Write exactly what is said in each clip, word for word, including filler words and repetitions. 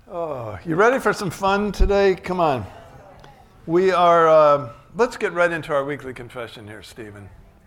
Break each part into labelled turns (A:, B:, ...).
A: Oh, you ready for some fun today? Come on. We are, uh, let's get right into our weekly confession here, Stephen.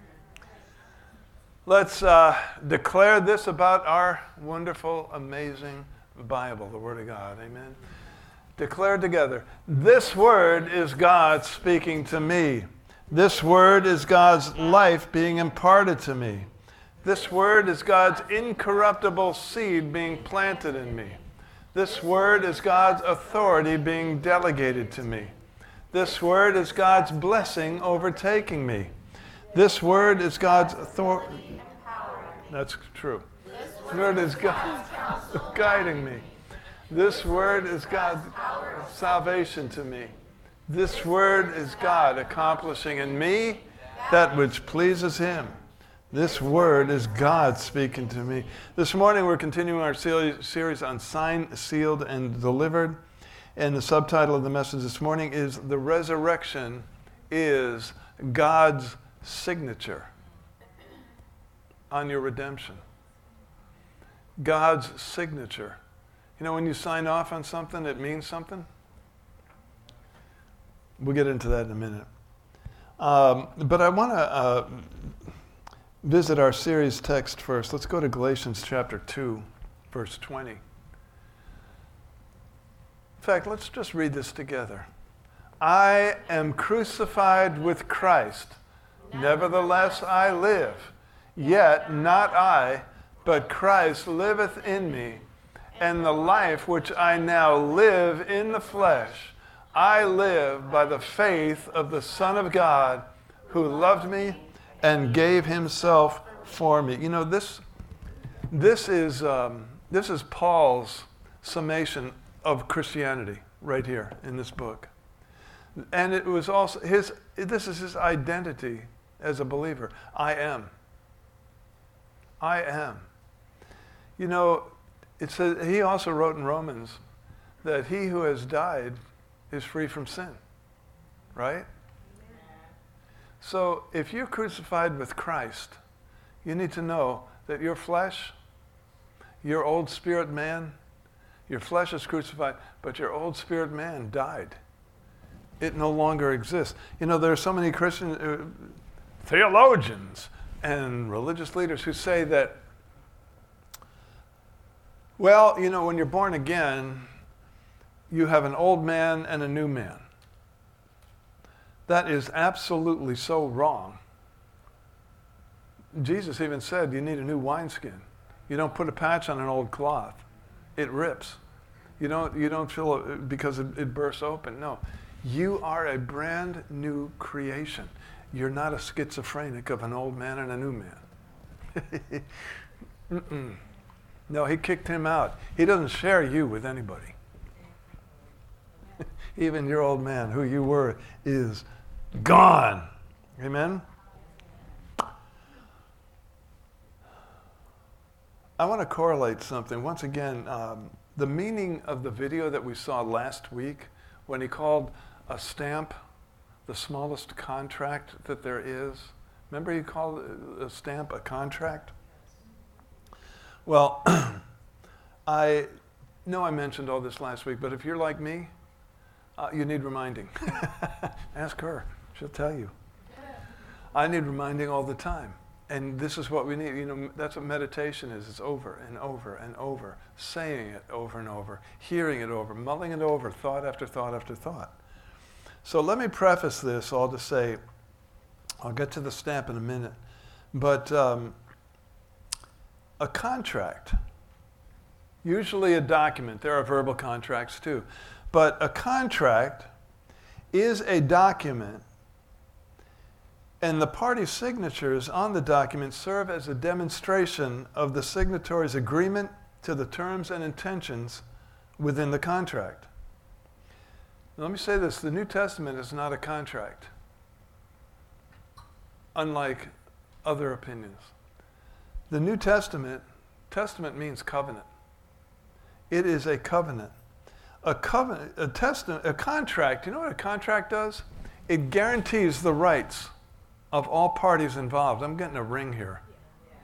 A: Let's uh, declare this about our wonderful, amazing Bible, the Word of God. Amen. Declare together, this Word is God speaking to me. This Word is God's life being imparted to me. This Word is God's incorruptible seed being planted in me. This Word is God's authority being delegated to me. This Word is God's blessing overtaking me. This Word is God's authority. That's true. This Word is God guiding me. This Word is God's salvation to me. This Word is God accomplishing in me that which pleases Him. This Word is God speaking to me. This morning we're continuing our series on Signed, Sealed, and Delivered. And the subtitle of the message this morning is The Resurrection is God's Signature on Your Redemption. God's signature. You know, when you sign off on something, it means something. We'll get into that in a minute. Um, but I want to uh, visit our series text first. Let's go to Galatians chapter two, verse twenty. In fact, let's just read this together. I am crucified with Christ. Nevertheless I live. Yet not I, but Christ liveth in me. And the life which I now live in the flesh, I live by the faith of the Son of God, who loved me and gave himself for me. You know, this this is um, this is Paul's summation of Christianity right here in this book. And it was also his, this is his identity as a believer. I am. I am. You know, it says, he also wrote in Romans that he who has died is free from sin, right? So if you're crucified with Christ, you need to know that your flesh, your old spirit man, your flesh is crucified, but your old spirit man died. It no longer exists. You know, there are so many Christian uh, theologians and religious leaders who say that, well, you know, when you're born again, you have an old man and a new man. That is absolutely so wrong. Jesus even said you need a new wineskin. You don't put a patch on an old cloth. It rips. You don't, you don't feel it because it, it bursts open. No. You are a brand new creation. You're not a schizophrenic of an old man and a new man. Mm-mm. No, he kicked him out. He doesn't share you with anybody. Even your old man, who you were, is gone. Amen? I want to correlate something. Once again, um, the meaning of the video that we saw last week when he called a stamp the smallest contract that there is. Remember he called a stamp a contract? Well, I know I mentioned all this last week, but if you're like me, Uh, you need reminding. Ask her. She'll tell you. I need reminding all the time. And this is what we need. You know, that's what meditation is. It's over and over and over. Saying it over and over. Hearing it over. Mulling it over. Thought after thought after thought. So let me preface this all to say, I'll get to the stamp in a minute. But um, a contract, usually a document. There are verbal contracts too. But a contract is a document, and the party signatures on the document serve as a demonstration of the signatory's agreement to the terms and intentions within the contract. Now, let me say this, the New Testament is not a contract, unlike other opinions. The New Testament, testament means covenant. It is a covenant. A covenant, a testament, a contract, you know what a contract does? It guarantees the rights of all parties involved. I'm getting a ring here.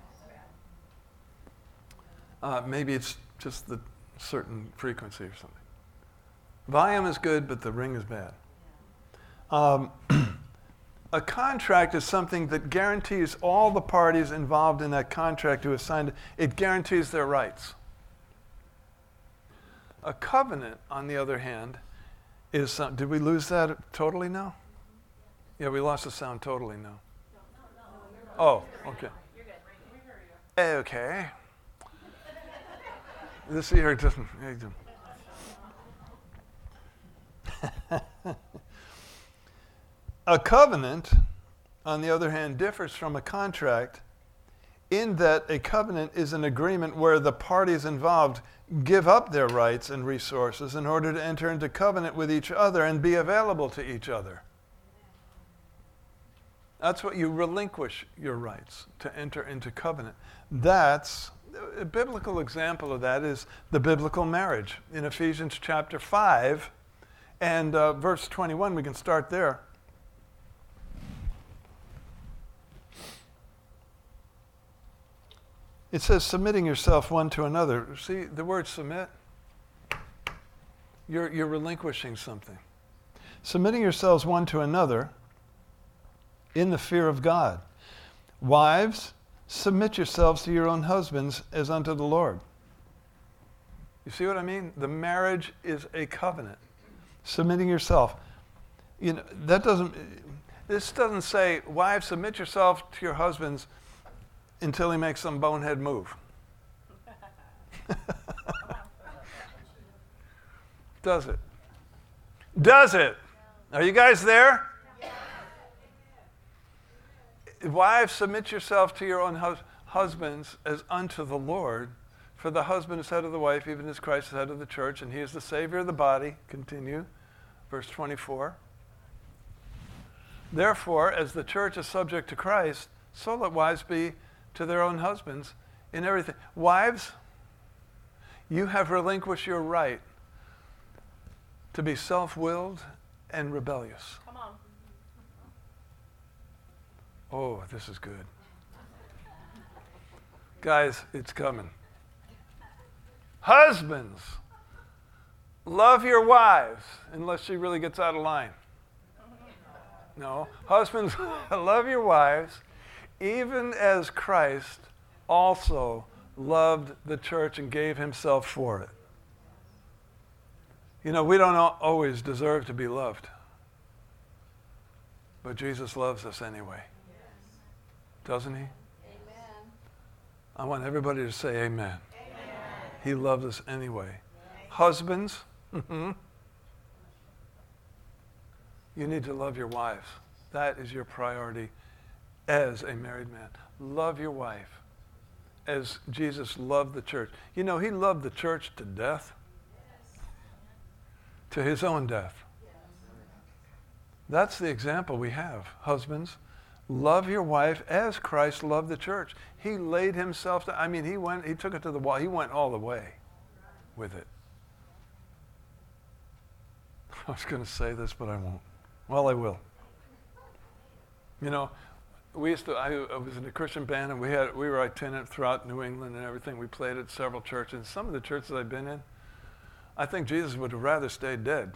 A: Uh, maybe it's just the certain frequency or something. Volume is good, but the ring is bad. Um, a contract is something that guarantees all the parties involved in that contract who have signed it, it guarantees their rights. A covenant, on the other hand, is some, did we lose that totally now? Yeah, we lost the sound totally now. Oh, okay. Okay. This ear doesn't. A covenant, on the other hand, differs from a contract in that a covenant is an agreement where the parties involved give up their rights and resources in order to enter into covenant with each other and be available to each other. That's what you relinquish your rights, to enter into covenant. That's, a biblical example of that is the biblical marriage in Ephesians chapter five and uh, verse twenty-one. We can start there. It says, submitting yourself one to another. See, the word submit, you're, you're relinquishing something. Submitting yourselves one to another in the fear of God. Wives, submit yourselves to your own husbands as unto the Lord. You see what I mean? The marriage is a covenant. Submitting yourself. You know, that doesn't, this doesn't say, wives, submit yourself to your husbands until he makes some bonehead move. Does it? Does it? Are you guys there? Wives, submit yourself to your own hus- husbands as unto the Lord. For the husband is head of the wife, even as Christ is head of the church, and he is the Savior of the body. Continue. Verse twenty-four. Therefore, as the church is subject to Christ, so let wives be to their own husbands in everything. Wives, you have relinquished your right to be self-willed and rebellious.
B: Come on.
A: Oh, this is good. Guys, it's coming. Husbands, love your wives, unless she really gets out of line. No. Husbands, love your wives, even as Christ also loved the church and gave himself for it. You know, we don't always deserve to be loved, but Jesus loves us anyway. Doesn't he?
B: Amen.
A: I want everybody to say amen.
B: Amen.
A: He loves us anyway. Husbands, mm-hmm, you need to love your wives. That is your priority as a married man. Love your wife as Jesus loved the church. You know, he loved the church to death, to his own death. That's the example we have. Husbands, love your wife as Christ loved the church. He laid himself down. I mean, he went, he took it to the wall. He went all the way with it. I was going to say this, but I won't. Well, I will. You know, we used to, I, I was in a Christian band, and we had we were itinerant throughout New England and everything. We played at several churches. Some of the churches I've been in, I think Jesus would have rather stayed dead.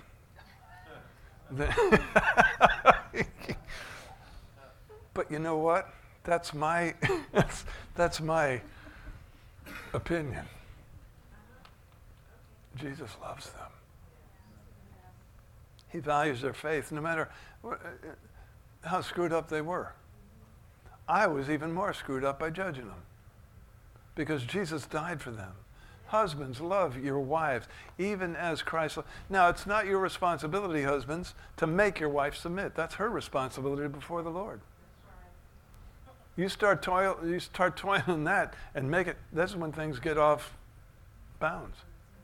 A: But you know what? That's my that's, that's my opinion. Jesus loves them. He values their faith, no matter how screwed up they were. I was even more screwed up by judging them, because Jesus died for them. Husbands, love your wives, even as Christ loved. Now, it's not your responsibility, husbands, to make your wife submit. That's her responsibility before the Lord. You start toil, you start toiling that and make it. That's when things get off bounds.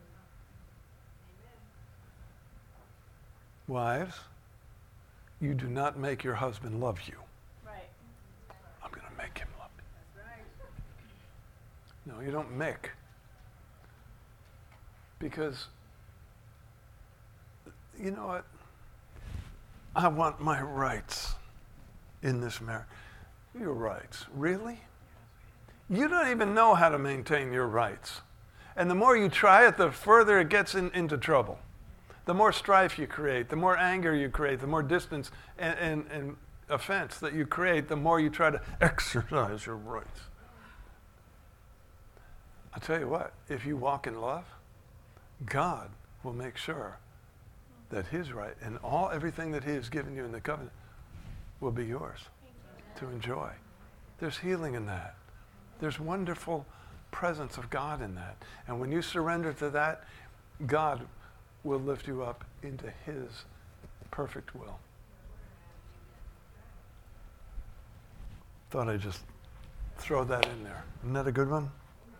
A: Wives, you do not make your husband love you.
B: Right.
A: I'm going to make him love you. No, you don't make. Because, you know what? I want my rights in this marriage. Your rights? Really? You don't even know how to maintain your rights. And the more you try it, the further it gets in, into trouble. the more strife you create, the more anger you create, the more distance and, and, and offense that you create, the more you try to exercise your rights. I'll tell you what, if you walk in love, God will make sure that his right and all everything that he has given you in the covenant will be yours to enjoy. There's healing in that. There's wonderful presence of God in that. And when you surrender to that, God will lift you up into his perfect will. Thought I'd just throw that in there. Isn't that a good one?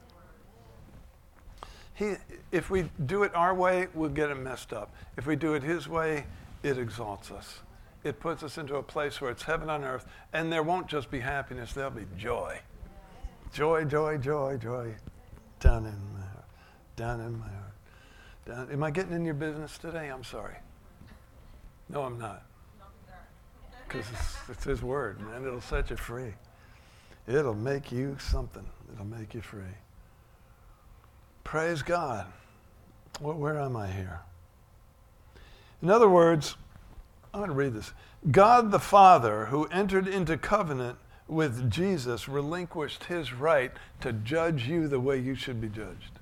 A: He, if we do it our way, we'll get it messed up. If we do it his way, it exalts us. It puts us into a place where it's heaven on earth, and there won't just be happiness, there'll be joy. Joy, joy, joy, joy. Down in my heart. Down in my heart. Down. Am I getting in your business today? I'm sorry. No, I'm not. Because it's, it's his word, man. It'll set you free. It'll make you something. It'll make you free. Praise God. Well, where am I here? In other words, I'm going to read this. God the Father, who entered into covenant with Jesus, relinquished his right to judge you the way you should be judged.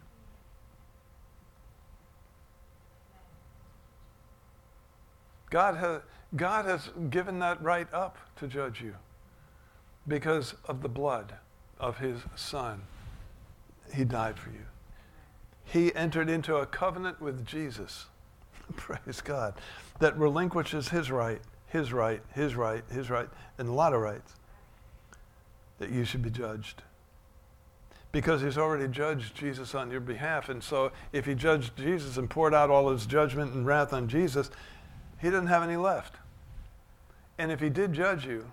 A: God has, God has given that right up to judge you because of the blood of his Son. He died for you. He entered into a covenant with Jesus, praise God, that relinquishes his right, his right, his right, his right, and a lot of rights, that you should be judged. Because he's already judged Jesus on your behalf. And so if he judged Jesus and poured out all his judgment and wrath on Jesus, he didn't have any left. And if he did judge you,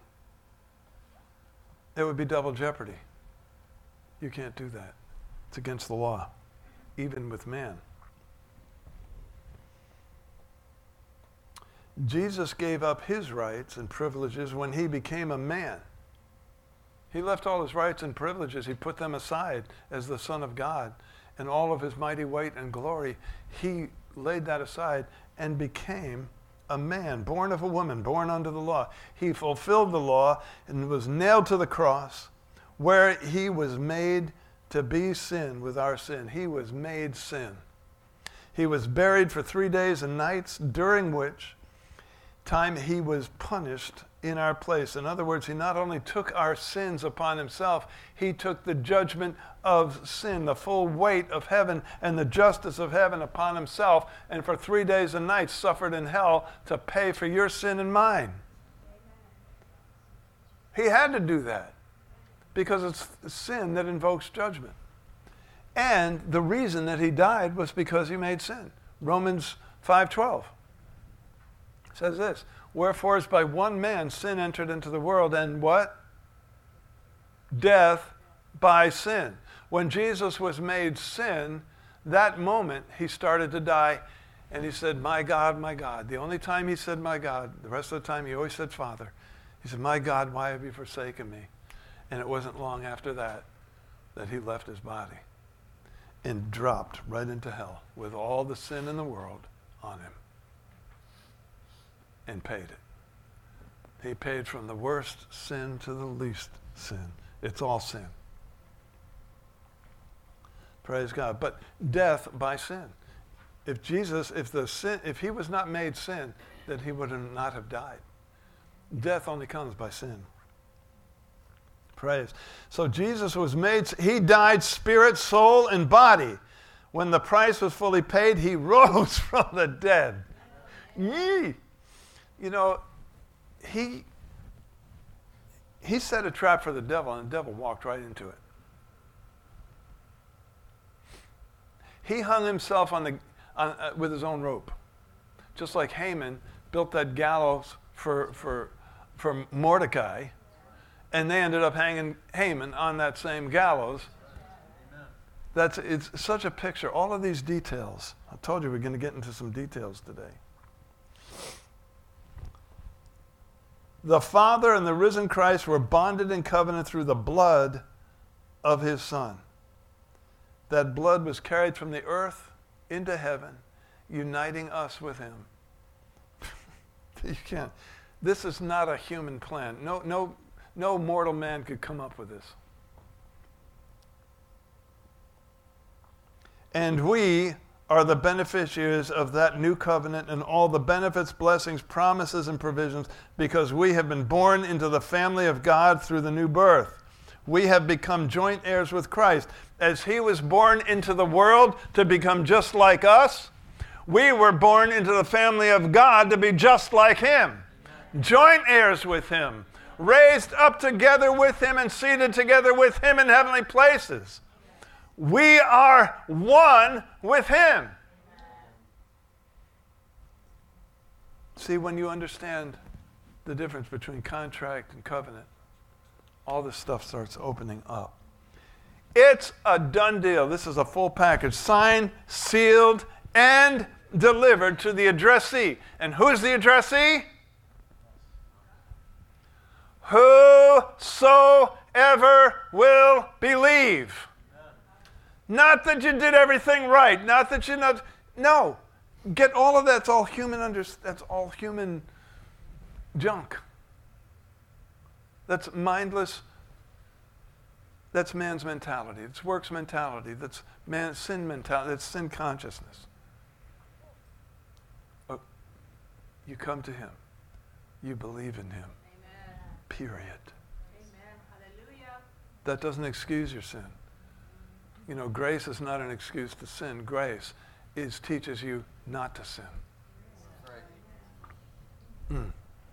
A: it would be double jeopardy. You can't do that. It's against the law, even with man. Jesus gave up his rights and privileges when he became a man. He left all his rights and privileges. He put them aside as the Son of God. And all of his mighty weight and glory, he laid that aside and became a man, born of a woman, born under the law. He fulfilled the law and was nailed to the cross, where he was made to be sin with our sin. He was made sin. He was buried for three days and nights, during which time he was punished in our place. In other words, he not only took our sins upon himself, he took the judgment of sin, the full weight of heaven and the justice of heaven upon himself, and for three days and nights suffered in hell to pay for your sin and mine. He had to do that because it's sin that invokes judgment. And the reason that he died was because he made sin. Romans five twelve says this, wherefore as by one man sin entered into the world, and what? Death by sin. When Jesus was made sin, that moment he started to die, and he said, my God, my God. The only time he said, my God, the rest of the time he always said, Father. He said, my God, why have you forsaken me? And it wasn't long after that that he left his body and dropped right into hell with all the sin in the world on him and paid it. He paid from the worst sin to the least sin. It's all sin. Praise God. But death by sin. If Jesus, if the sin, if he was not made sin, then he would not have died. Death only comes by sin. Praise. So Jesus was made, he died spirit, soul, and body. When the price was fully paid, he rose from the dead. Yee! You know, he he set a trap for the devil, and the devil walked right into it. He hung himself on the on, uh, with his own rope, just like Haman built that gallows for for for Mordecai, and they ended up hanging Haman on that same gallows. Amen. That's it's such a picture. All of these details. I told you we're going to get into some details today. The Father and the risen Christ were bonded in covenant through the blood of his Son. That blood was carried from the earth into heaven, uniting us with him. You can't. This is not a human plan. No, no, no mortal man could come up with this. And we are the beneficiaries of that new covenant and all the benefits, blessings, promises, and provisions because we have been born into the family of God through the new birth. We have become joint heirs with Christ. As he was born into the world to become just like us, we were born into the family of God to be just like him. Joint heirs with him, raised up together with him and seated together with him in heavenly places. We are one with him. See, when you understand the difference between contract and covenant, all this stuff starts opening up. It's a done deal. This is a full package. Signed, sealed, and delivered to the addressee. And who's the addressee? Whosoever will believe. Not that you did everything right. Not that you not. No, get all of that. That's all human. Under, that's all human junk. That's mindless. That's man's mentality. It's works mentality. That's man's sin mentality. That's sin consciousness. Oh, you come to him. You believe in him. Amen. Period. Amen. Hallelujah. That doesn't excuse your sin. You know, grace is not an excuse to sin. Grace is teaches you not to sin. Mm.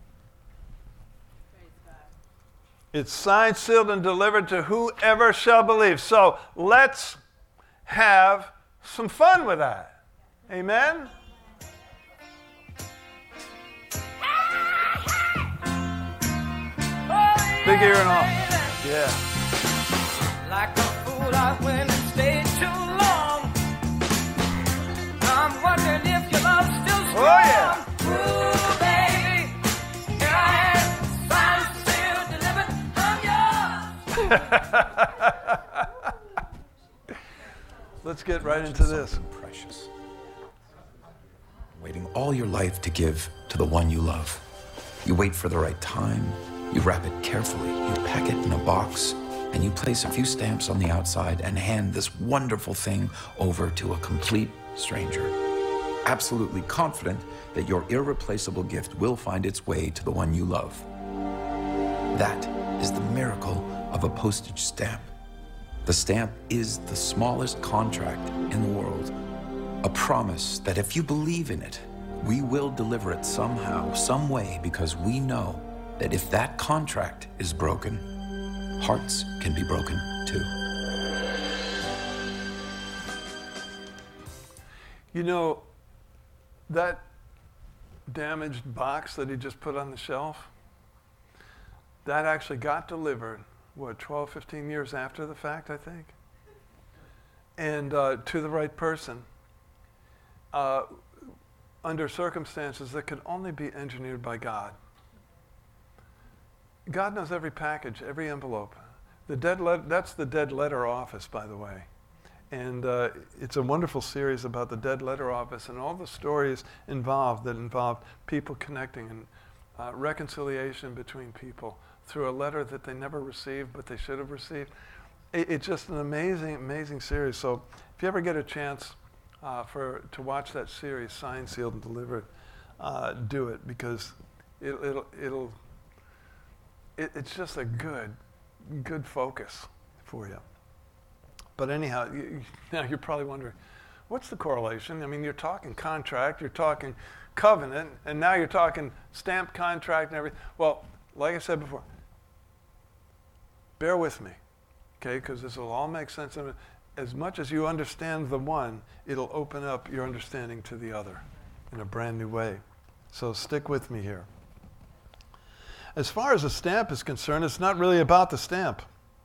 A: It's signed, sealed, and delivered to whoever shall believe. So let's have some fun with that. Amen? Big ear and all. Yeah.
B: Like a fool, I went and stayed too long. I'm wondering if your love's still strong.
A: Oh, yeah.
B: Ooh, baby, here I am, signed, sealed, delivered, I'm yours.
A: Let's get right into this.
C: Precious. Waiting all your life to give to the one you love. You wait for the right time. You wrap it carefully. You pack it in a box. And you place a few stamps on the outside and hand this wonderful thing over to a complete stranger. Absolutely confident that your irreplaceable gift will find its way to the one you love. That is the miracle of a postage stamp. The stamp is the smallest contract in the world. A promise that if you believe in it, we will deliver it somehow, some way, because we know that if that contract is broken, hearts can be broken too.
A: You know, that damaged box that he just put on the shelf, that actually got delivered, what, twelve, fifteen years after the fact, I think? And uh, to the right person, uh, under circumstances that could only be engineered by God. God knows every package, every envelope. The dead let- that's the Dead Letter Office, by the way. And uh, it's a wonderful series about the Dead Letter Office and all the stories involved that involve people connecting and uh, reconciliation between people through a letter that they never received but they should have received. It, it's just an amazing, amazing series. So if you ever get a chance uh, for to watch that series, Signed, Sealed, and Delivered, uh, do it because it, it'll it'll it, it's just a good good focus for you. But anyhow, you, now you're probably wondering, what's the correlation? I mean, you're talking contract, you're talking covenant, and now you're talking stamped contract and everything. Well, like I said before, bear with me, okay, because this will all make sense. As much as you understand the one, it'll open up your understanding to the other in a brand new way. So stick with me here. As far as a stamp is concerned, it's not really about the stamp.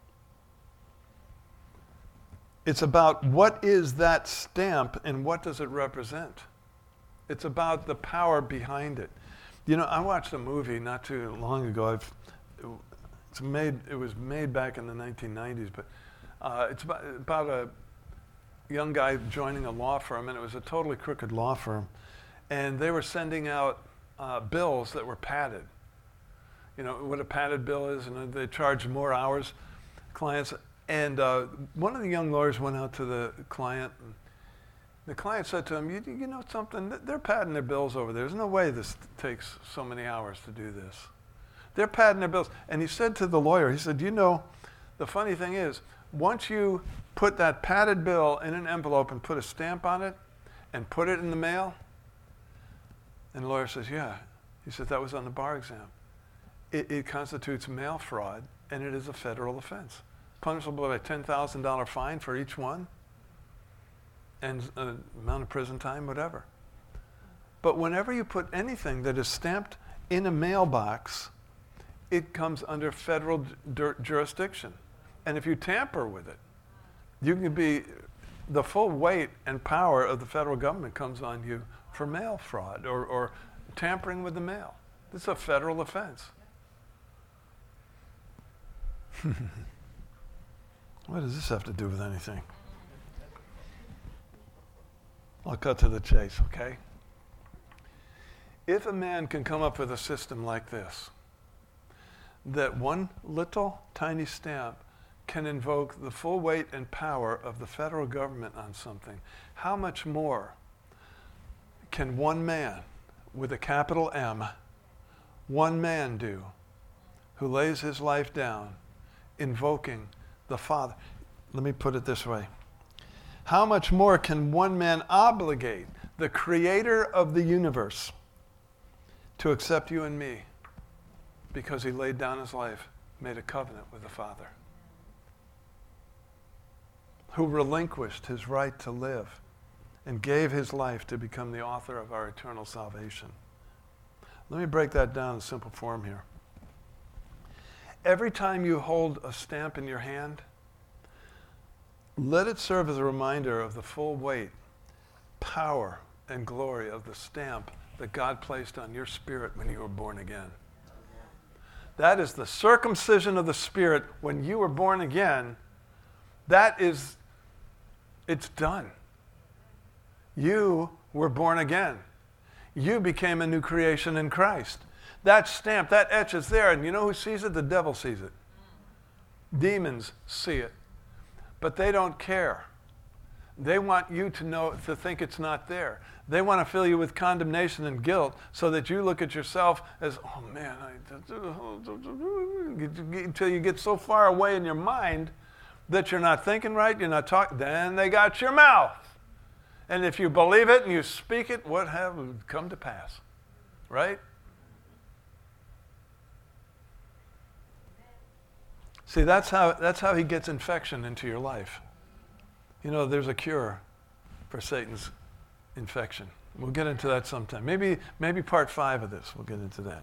A: It's about what is that stamp and what does it represent. It's about the power behind it. You know, I watched a movie not too long ago. I've, it's made. It was made back in the nineteen nineties, but uh, it's about, about a young guy joining a law firm, and it was a totally crooked law firm. And they were sending out uh, bills that were padded. You know what a padded bill is, and they charge more hours, clients. And uh, one of the young lawyers went out to the client. And the client said to him, you, you know something, they're padding their bills over there. There's no way this takes so many hours to do this. They're padding their bills. And he said to the lawyer, he said, you know, the funny thing is, once you put that padded bill in an envelope and put a stamp on it and put it in the mail, and the lawyer says, yeah. He said, that was on the bar exam. It, it constitutes mail fraud, and it is a federal offense. Punishable by a ten thousand dollars fine for each one, and an amount of prison time, whatever. But whenever you put anything that is stamped in a mailbox, it comes under federal dur- jurisdiction. And if you tamper with it, you can be, the full weight and power of the federal government comes on you for mail fraud or, or tampering with the mail. This is a federal offense. What does this have to do with anything? I'll cut to the chase, okay? If a man can come up with a system like this, that one little tiny stamp can invoke the full weight and power of the federal government on something, how much more can one man with a capital M, one man do, who lays his life down invoking the Father? Let me put it this way. How much more can one man obligate the creator of the universe to accept you and me because he laid down his life, made a covenant with the Father, who relinquished his right to live and gave his life to become the author of our eternal salvation? Let me break that down in simple form here. Every time you hold a stamp in your hand, let it serve as a reminder of the full weight, power, and glory of the stamp that God placed on your spirit when you were born again. That is the circumcision of the Spirit when you were born again. That is, it's done. You were born again. You became a new creation in Christ. That stamp, that etch is there, and you know who sees it? The devil sees it. Demons see it. But they don't care. They want you to know, to think it's not there. They want to fill you with condemnation and guilt so that you look at yourself as, oh man, I, until you get so far away in your mind that you're not thinking right, you're not talking, then they got your mouth. And if you believe it and you speak it, what have come to pass? Right? See, that's how, that's how he gets infection into your life. You know, there's a cure for Satan's infection. We'll get into that sometime. Maybe, maybe part five of this, we'll get into that.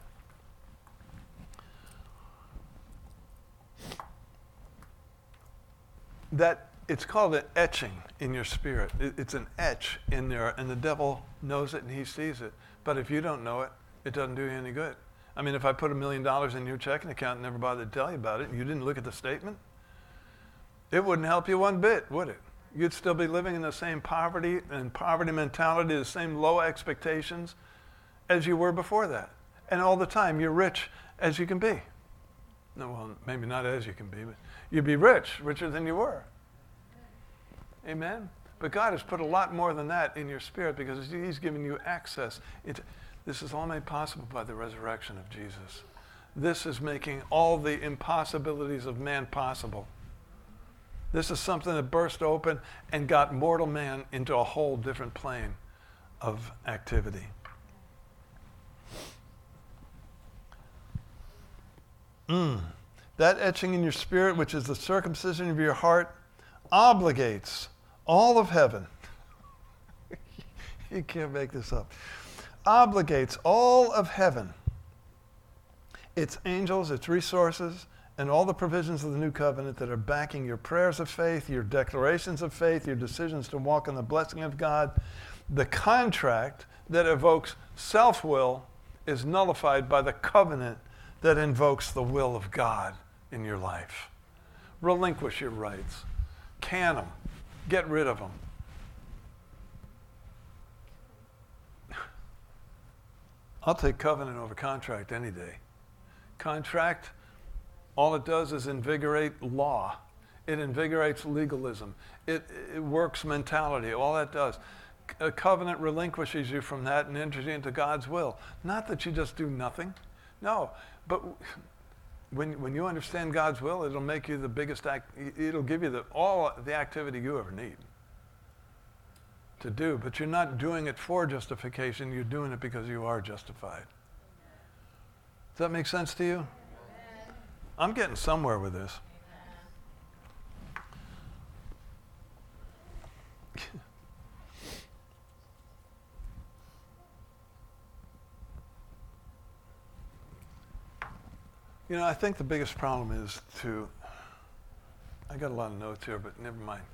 A: That, it's called an etching in your spirit. It, it's an etch in there, and the devil knows it and he sees it. But if you don't know it, it doesn't do you any good. I mean, if I put a million dollars in your checking account and never bothered to tell you about it, and you didn't look at the statement, it wouldn't help you one bit, would it? You'd still be living in the same poverty and poverty mentality, the same low expectations as you were before that. And all the time, you're rich as you can be. No, well, maybe not as you can be, but you'd be rich, richer than you were. Amen? But God has put a lot more than that in your spirit because he's given you access. It, this is all made possible by the resurrection of Jesus. This is making all the impossibilities of man possible. This is something that burst open and got mortal man into a whole different plane of activity. Mm. That etching in your spirit, which is the circumcision of your heart, obligates all of heaven. You can't make this up. Obligates all of heaven, its angels, its resources, and all the provisions of the new covenant that are backing your prayers of faith, your declarations of faith, your decisions to walk in the blessing of God. The contract that evokes self-will is nullified by the covenant that invokes the will of God in your life. Relinquish your rights. Can them. Get rid of them. I'll take covenant over contract any day. Contract, all it does is invigorate law. It invigorates legalism. It, it works mentality. All that does. A covenant relinquishes you from that and enters you into God's will. Not that you just do nothing. No, but when when you understand God's will, it'll make you the biggest act. It'll give you the all the activity you ever need to do. But you're not doing it for justification. You're doing it because you are justified. Does that make sense to you? I'm getting somewhere with this. You know, I think the biggest problem is to, I got a lot of notes here, but never mind,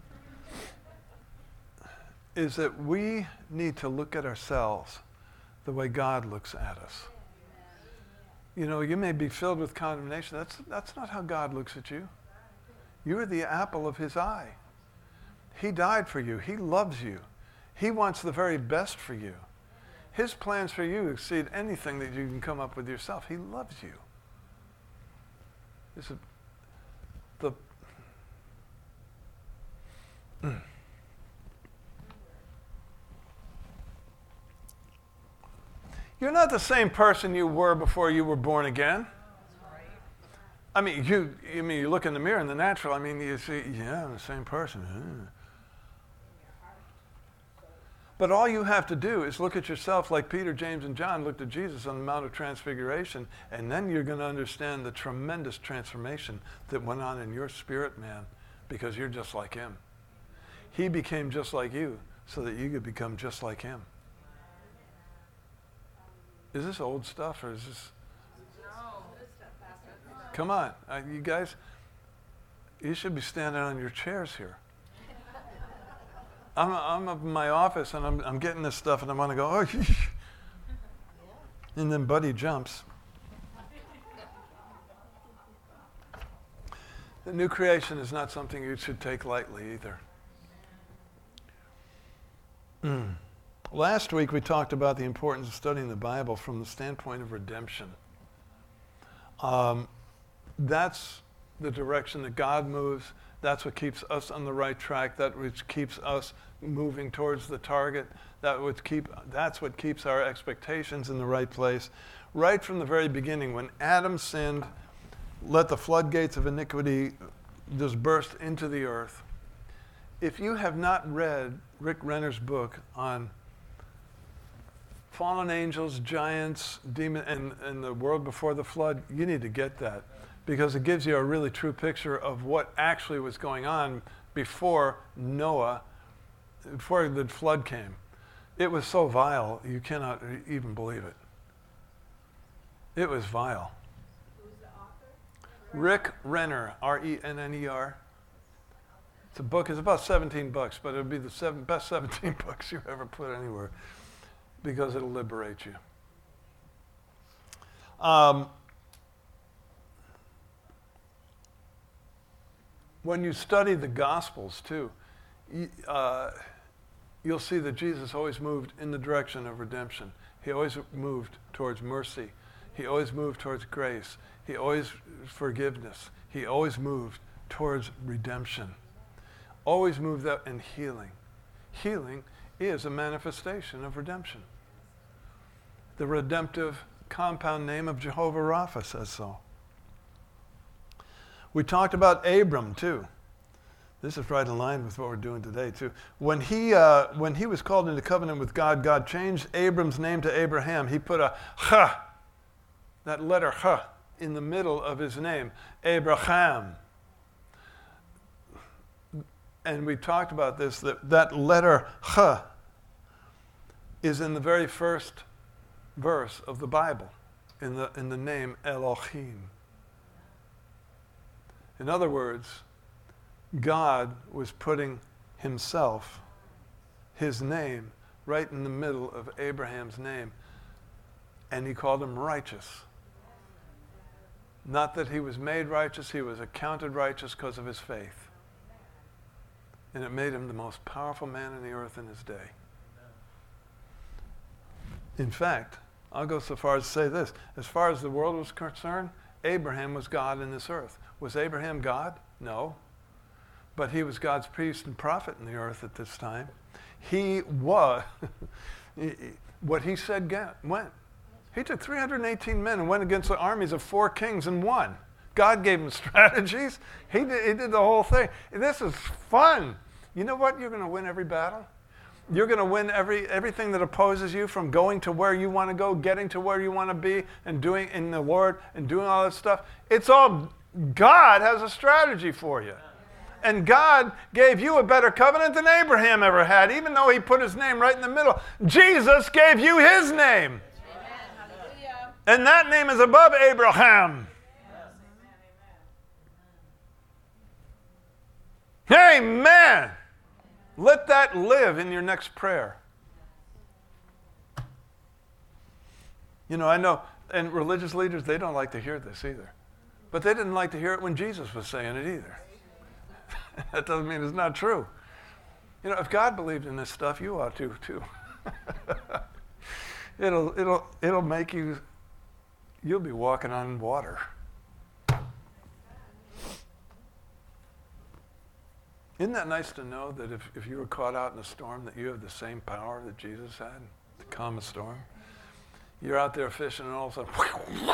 A: is that we need to look at ourselves the way God looks at us. You know, you may be filled with condemnation. That's, that's not how God looks at you. You are the apple of his eye. He died for you. He loves you. He wants the very best for you. His plans for you exceed anything that you can come up with yourself. He loves you. This is the mm. You're not the same person you were before you were born again. I mean, you. I mean, you look in the mirror in the natural. I mean, you see, yeah, I'm the same person. Yeah. But all you have to do is look at yourself like Peter, James, and John looked at Jesus on the Mount of Transfiguration, and then you're going to understand the tremendous transformation that went on in your spirit, man, because you're just like him. He became just like you so that you could become just like him. Is this old stuff, or is this... Come on, uh, you guys, you should be standing on your chairs here. I'm, I'm up in my office and I'm, I'm getting this stuff and I want to go, oh, and then Buddy jumps. The new creation is not something you should take lightly either. Mm. Last week we talked about the importance of studying the Bible from the standpoint of redemption. Um, that's the direction that God moves. That's what keeps us on the right track. That which keeps us moving towards the target. That would keep. That's what keeps our expectations in the right place. Right from the very beginning, when Adam sinned, let the floodgates of iniquity just burst into the earth. If you have not read Rick Renner's book on fallen angels, giants, demon, and, and the world before the flood, you need to get that, because it gives you a really true picture of what actually was going on before Noah, before the flood came. It was so vile, you cannot even believe it. It was vile.
D: Who's the author?
A: Rick Renner, R E N N E R. It's a book, it's about seventeen bucks, but it'll be the seven, best seventeen bucks you ever put anywhere, because it'll liberate you. Um, when you study the Gospels, too, you, uh, you'll see that Jesus always moved in the direction of redemption. He always moved towards mercy. He always moved towards grace. He always forgiveness. He always moved towards redemption. Always moved that in healing. Healing is a manifestation of redemption. The redemptive compound name of Jehovah Rapha says so. We talked about Abram too. This is right in line with what we're doing today too. When he uh, when he was called into covenant with God, God changed Abram's name to Abraham. He put a ch, that letter ch, in the middle of his name, Abraham. And we talked about this, that that letter ch is in the very first verse of the Bible, in the in the name Elohim. In other words, God was putting himself, his name, right in the middle of Abraham's name, and he called him righteous. Not that he was made righteous, he was accounted righteous because of his faith. And it made him the most powerful man in the earth in his day. In fact, I'll go so far as to say this. As far as the world was concerned, Abraham was God in this earth. Was Abraham God? No. But he was God's priest and prophet in the earth at this time. He was, what he said went. He took three hundred eighteen men and went against the armies of four kings and won. God gave him strategies. He did, he did the whole thing. This is fun. You know what? You're going to win every battle. You're going to win every everything that opposes you from going to where you want to go, getting to where you want to be, and doing in the Lord and doing all that stuff. It's all, God has a strategy for you. And God gave you a better covenant than Abraham ever had, even though he put his name right in the middle. Jesus gave you his name.
D: Hallelujah.
A: And that name is above Abraham. Amen. Let that live in your next prayer. You know, I know, and religious leaders, they don't like to hear this either. But they didn't like to hear it when Jesus was saying it either. That doesn't mean it's not true. You know, if God believed in this stuff, you ought to too. it'll, it'll, it'll make you, you'll be walking on water. Isn't that nice to know that if, if you were caught out in a storm, that you have the same power that Jesus had to calm a storm? You're out there fishing and all of a sudden,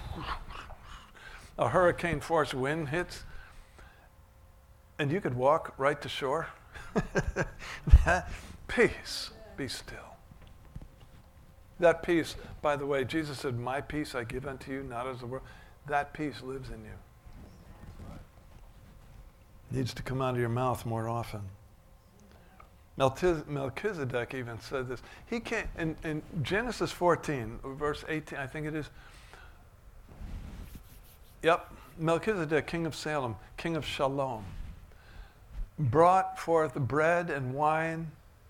A: a hurricane force wind hits, and you could walk right to shore. That peace, be still. That peace, by the way, Jesus said, my peace I give unto you, not as the world. That peace lives in you. Needs to come out of your mouth more often. Melchizedek even said this. He came in, in Genesis fourteen, verse eighteen, I think it is. Yep, Melchizedek, king of Salem, king of Shalom, brought forth bread and wine,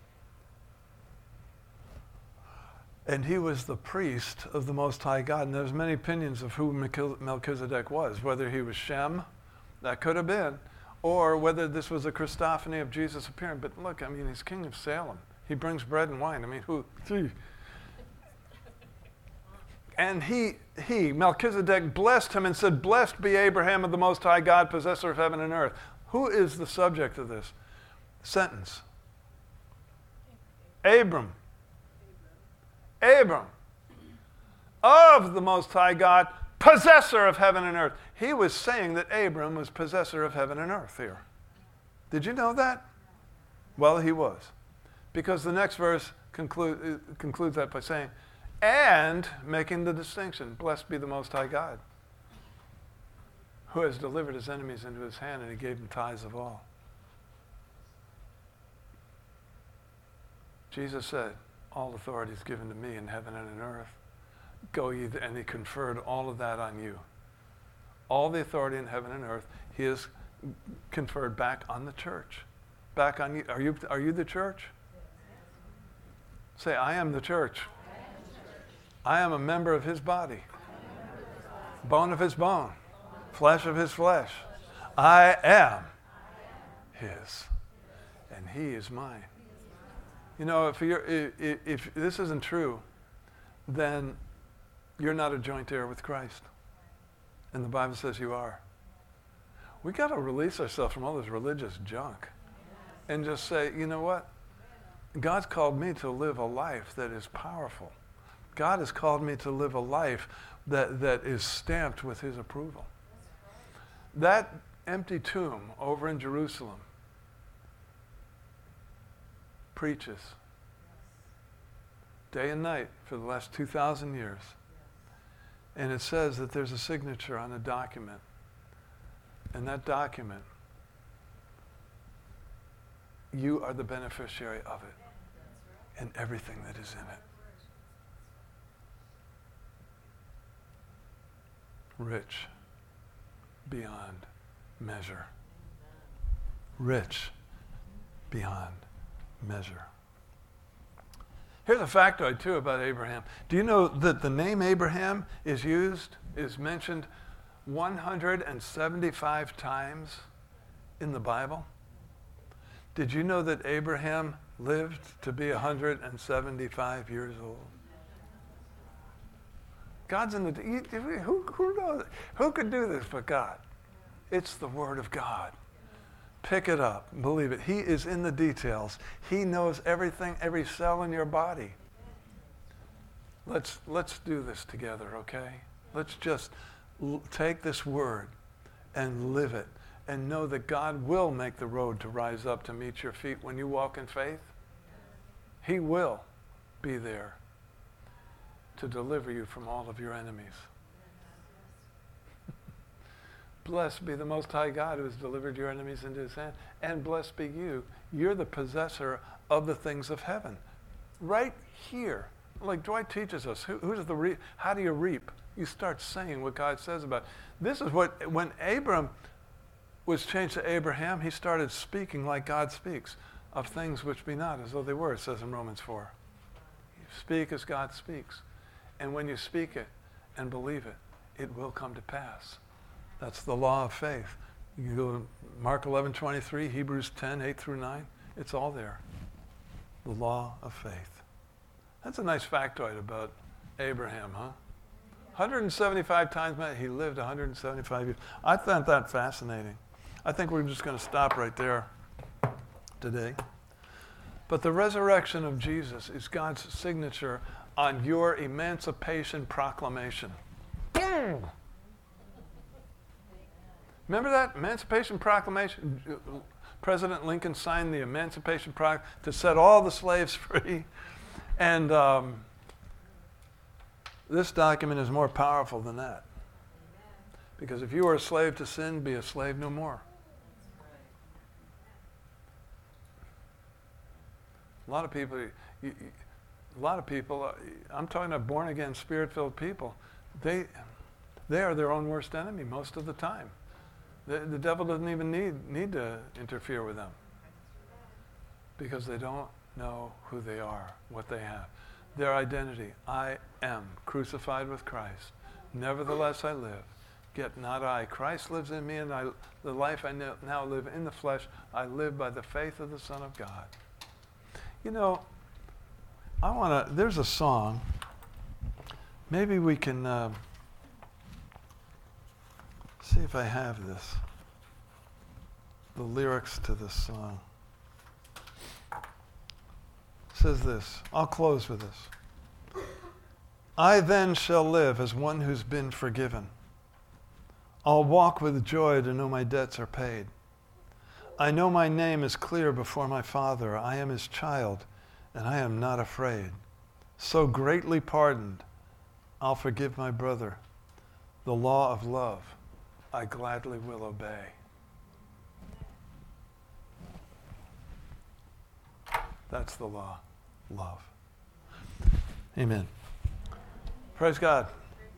A: and he was the priest of the Most High God. And there's many opinions of who Melchizedek was, whether he was Shem, that could have been, or whether this was a Christophany of Jesus appearing. But look, I mean, he's king of Salem. He brings bread and wine. I mean, who? Gee. And he, he, Melchizedek, blessed him and said, blessed be Abraham of the Most High God, possessor of heaven and earth. Who is the subject of this sentence? Abram. Abram. Of the Most High God, possessor of heaven and earth. He was saying that Abram was possessor of heaven and earth here. Did you know that? Well, he was. Because the next verse conclude, uh, concludes that by saying, and making the distinction, blessed be the Most High God, who has delivered his enemies into his hand, and he gave him tithes of all. Jesus said, all authority is given to me in heaven and in earth. Go ye, th- and he conferred all of that on you. All the authority in heaven and earth, he has conferred back on the church. Back on you. Are you, are you the church? Say, I am the church. I am a member of his body. Bone of his bone. Flesh of his flesh. I am his. And he is mine. You know, if, you're, if, if this isn't true, then you're not a joint heir with Christ. And the Bible says you are. We got to release ourselves from all this religious junk and just say, you know what? God's called me to live a life that is powerful. God has called me to live a life that, that is stamped with his approval. That empty tomb over in Jerusalem preaches day and night for the last two thousand years. And it says that there's a signature on a document. And that document, you are the beneficiary of it and everything that is in it. Rich beyond measure. Rich beyond measure. Here's a factoid, too, about Abraham. Do you know that the name Abraham is used, is mentioned one hundred seventy-five times in the Bible? Did you know that Abraham lived to be one hundred seventy-five years old? God's in the, who, who knows? Who could do this but God? It's the Word of God. Pick it up, believe it. He is in the details. He knows everything, every cell in your body. Let's, let's do this together, okay? Let's just l- take this Word and live it and know that God will make the road to rise up to meet your feet when you walk in faith. He will be there to deliver you from all of your enemies. Blessed be the Most High God who has delivered your enemies into his hand. And blessed be you. You're the possessor of the things of heaven. Right here. Like Dwight teaches us, who, who's the re- how do you reap? You start saying what God says about it. This is what, when Abram was changed to Abraham, he started speaking like God speaks, of things which be not as though they were, it says in Romans four. You speak as God speaks. And when you speak it and believe it, it will come to pass. That's the law of faith. You can go to Mark eleven twenty-three, Hebrews ten, eight through nine. It's all there. The law of faith. That's a nice factoid about Abraham, huh? one hundred seventy-five times, he lived one hundred seventy-five years. I found that fascinating. I think we're just going to stop right there today. But the resurrection of Jesus is God's signature on your emancipation proclamation. Remember that Emancipation Proclamation? President Lincoln signed the Emancipation Proclamation to set all the slaves free. And um, this document is more powerful than that. Because if you are a slave to sin, be a slave no more. A lot of people, you, you, a lot of people, uh, I'm talking about born again, spirit-filled people, they, they are their own worst enemy most of the time. The, the devil doesn't even need, need to interfere with them because they don't know who they are, what they have. Their identity, I am crucified with Christ. Nevertheless I live. Yet not I. Christ lives in me, and I, the life I now live in the flesh, I live by the faith of the Son of God. You know, I want to, there's a song. Maybe we can uh, see if I have this. The lyrics to this song. It says this. I'll close with this. I then shall live as one who's been forgiven. I'll walk with joy to know my debts are paid. I know my name is clear before my Father. I am his child, and I am not afraid. So greatly pardoned, I'll forgive my brother. The law of love I gladly will obey. That's the law, love. Amen. Praise God.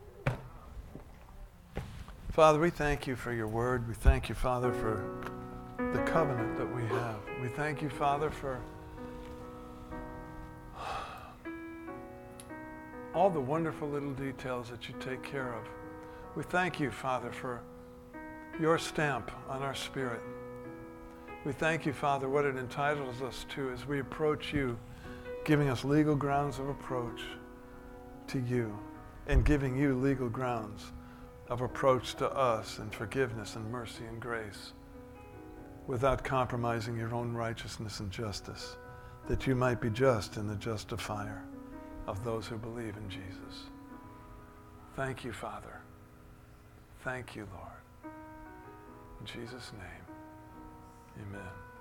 A: Father, we thank you for your word. We thank you, Father, for the covenant that we have. We thank you, Father, for all the wonderful little details that you take care of. We thank you, Father, for your stamp on our spirit. We thank you, Father, what it entitles us to as we approach you, giving us legal grounds of approach to you and giving you legal grounds of approach to us in forgiveness and mercy and grace without compromising your own righteousness and justice, that you might be just and the justifier of those who believe in Jesus. Thank you, Father. Thank you, Lord. In Jesus' name, amen.